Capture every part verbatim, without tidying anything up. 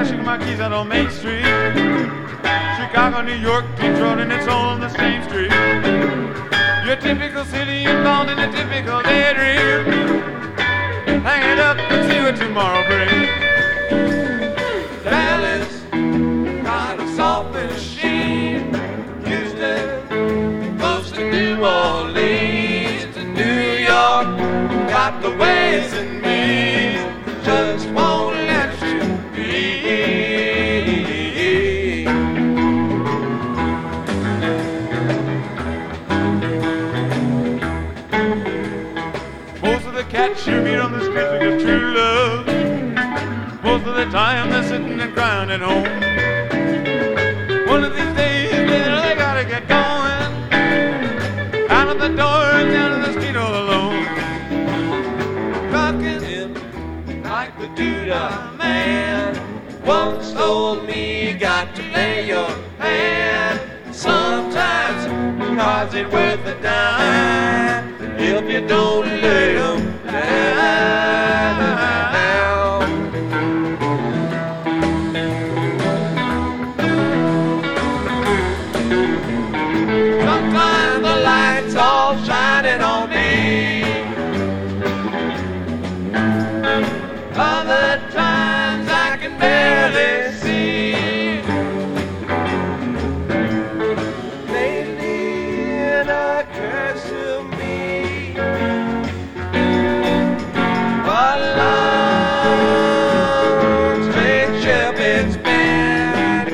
flashing my keys out on Main Street. Chicago, New York, Detroit, and it's all on the same street. Your typical city involved in a typical daydream. Hang it up and see what tomorrow brings. Dallas, got a soft machine. Houston, close to New Orleans. To New York, got the ways and means. Just won't let you be. Most of the cats you meet on the streets are just true love. Most of the time they're sitting and crying at home. One of these days they gotta get going. Out of the door and down to the street all alone. Rockin' him like the Duda man once told me you got to lay your hand. Sometimes cars ain't worth a dime if you don't lay them down. Sometimes the lights all shining on me. Other times I can barely see. Lately it occurs to me what a long straight ship it's been.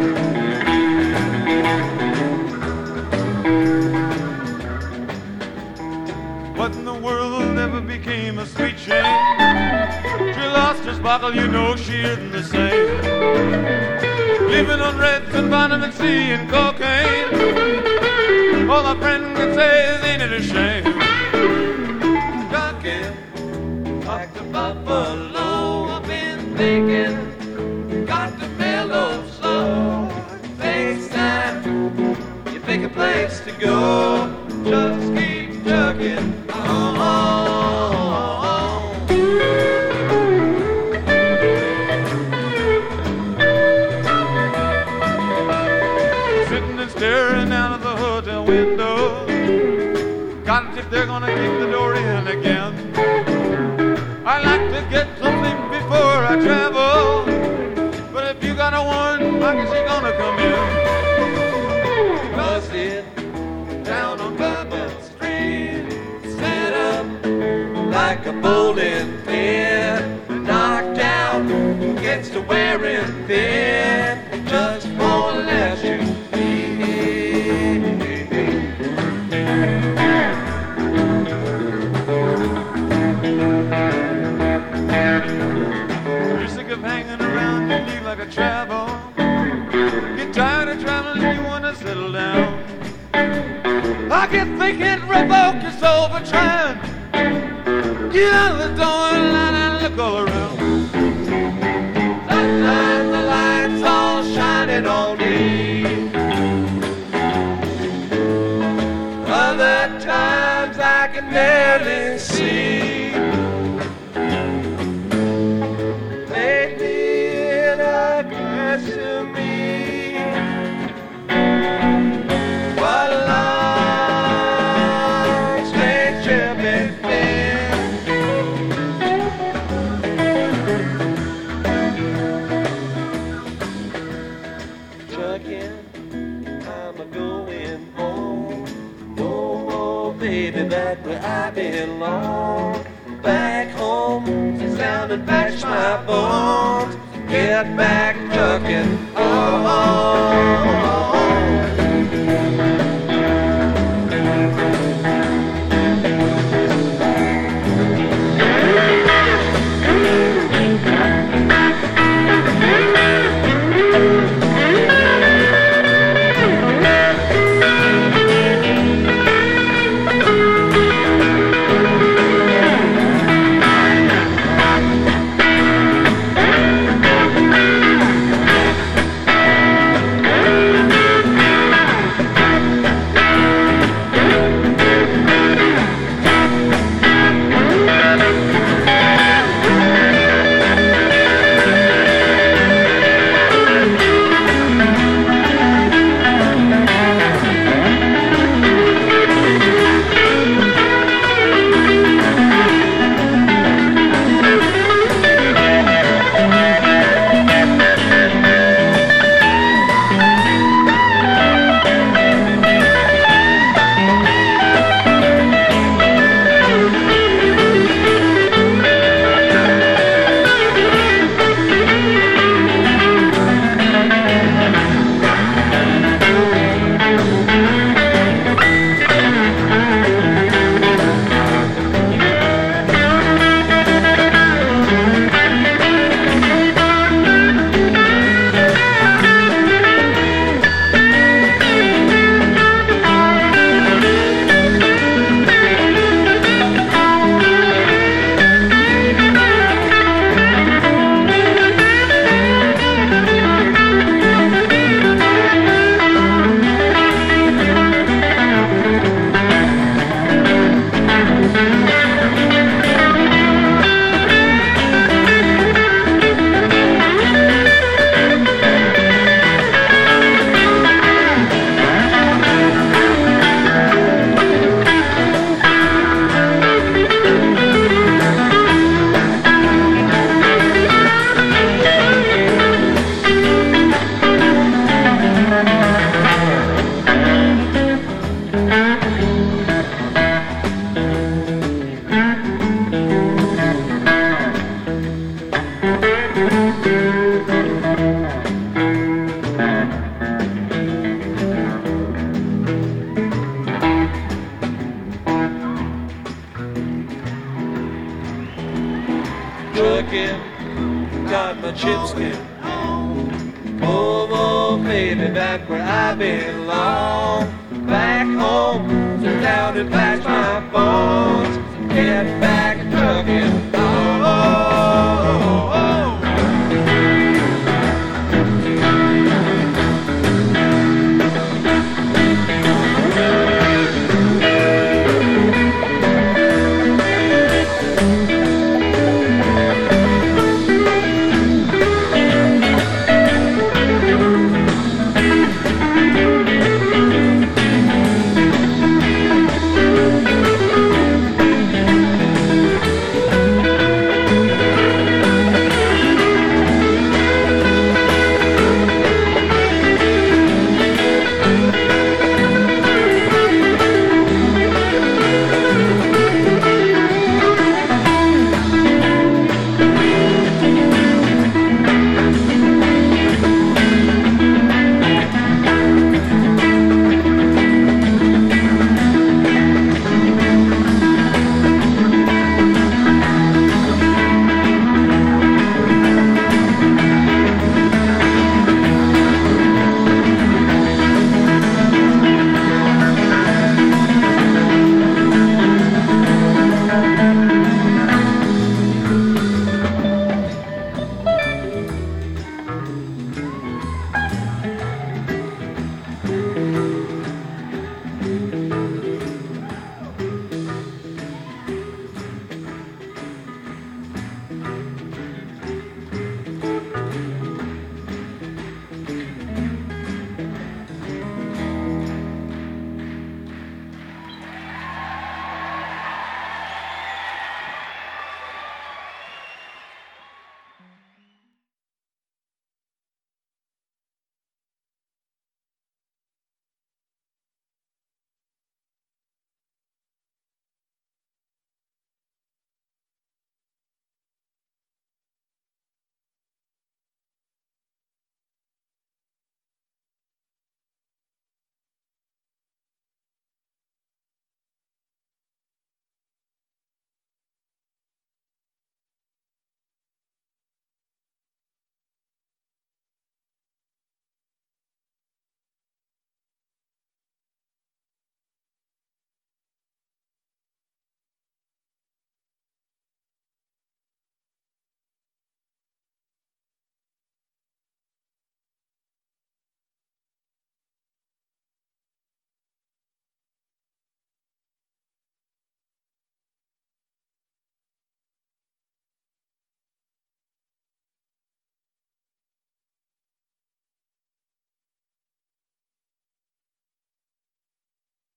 What in the world ever became a sweet shame? She lost her sparkle, you know she isn't the same. Living on reds and vitamin C and cocaine. All my friend can say is, ain't it a shame? Talking like the buffalo, I've been thinking, got to mellow slow. Next time you pick a place to go, just keep chugging on. Staring out of the hotel window, got it if they're gonna kick the door in again. I like to get some sleep before I travel, but if you got a one, I guess you're gonna come in. Busted down on Bourbon Street, set up like a bowling pin, knocked out, gets to wearing thin, just won't let you. You're sick of hanging around, you leave like a travel. Get tired of traveling, you wanna settle down. I get thinking, revoke your soul for trying. Get out of the door and line and look all around. Sometimes the lights all shining on me. Other times I can barely see. Lately it occurs to me what a long strange trip it's been. Trucking, I'm a going home. Oh, baby, back where I belong. Back home, sit down and bash my bones. Get back trucking. Oh, oh, oh, oh. trucking, got my chips in. Home, oh baby, back where I belong. Back home, so down to patch my bones. Get back.